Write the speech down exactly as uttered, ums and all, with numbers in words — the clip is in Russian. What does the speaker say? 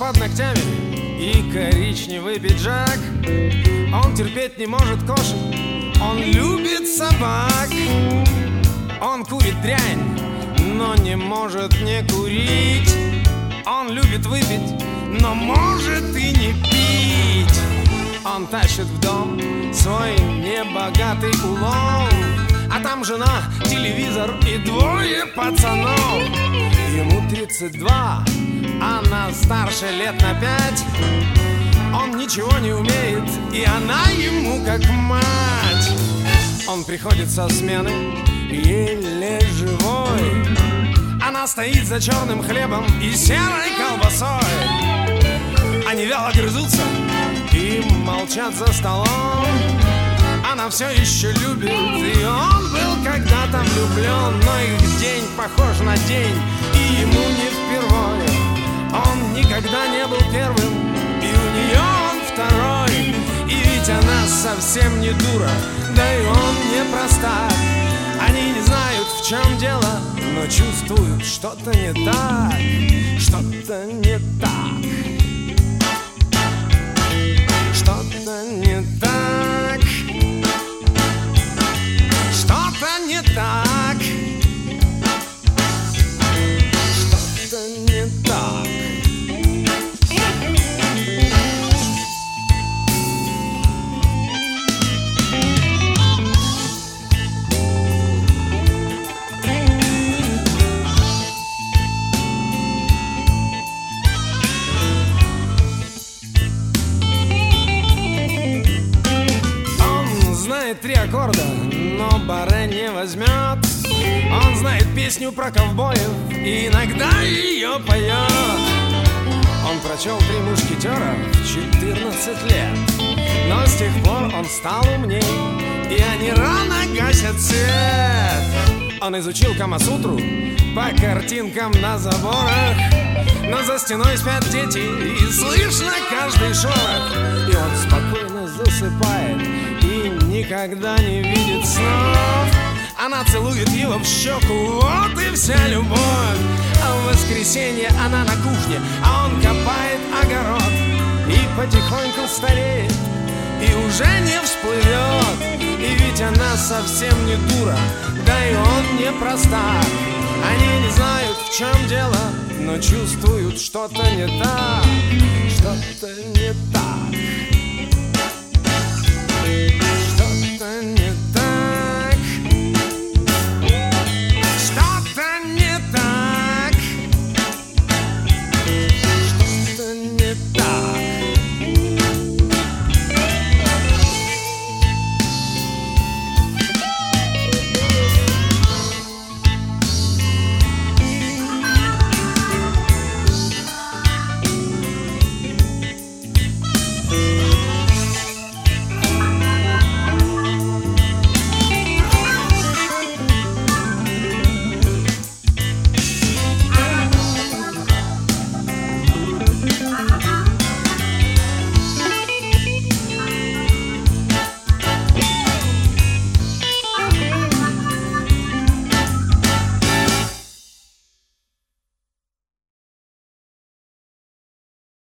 под ногтями и коричневый пиджак. Он терпеть не может кошек, он любит собак. Он курит дрянь, но не может не курить. Он любит выпить, но может и не пить. Он тащит в дом свой небогатый улов, а там жена, телевизор и двое пацанов. Ему тридцать два, она старше лет на пять. Он ничего не умеет, и она ему как мать. Он приходит со смены еле живой. Она стоит за черным хлебом и серой колбасой. Они вяло грызутся и молчат за столом. Она все еще любит, и он был когда-то влюблен. Но их день похож на день, и ему не впервой. Он никогда не был первым, и у нее он второй. И ведь она совсем не дура, да и он не простак. Они не знают, в чем дело, но чувствуют, что-то не так, что-то не так, что-то не так, что-то не так, что-то не так. Три аккорда, но баре не возьмет. Он знает песню про ковбоев и иногда ее поет. Он прочел «Три мушкетера» в четырнадцать лет, но с тех пор он стал умней, и они рано гасят свет. Он изучил Камасутру по картинкам на заборах, но за стеной спят дети, и слышно каждый шорох. И он спокойно засыпает и никогда не видит снов. Она целует его в щеку, вот и вся любовь. А в воскресенье она на кухне, а он копает огород и потихоньку стареет, и уже не всплывет. И ведь она совсем не дура, да и он не простак. Они не знают, в чем дело, но чувствуют, что-то не так, что-то не так.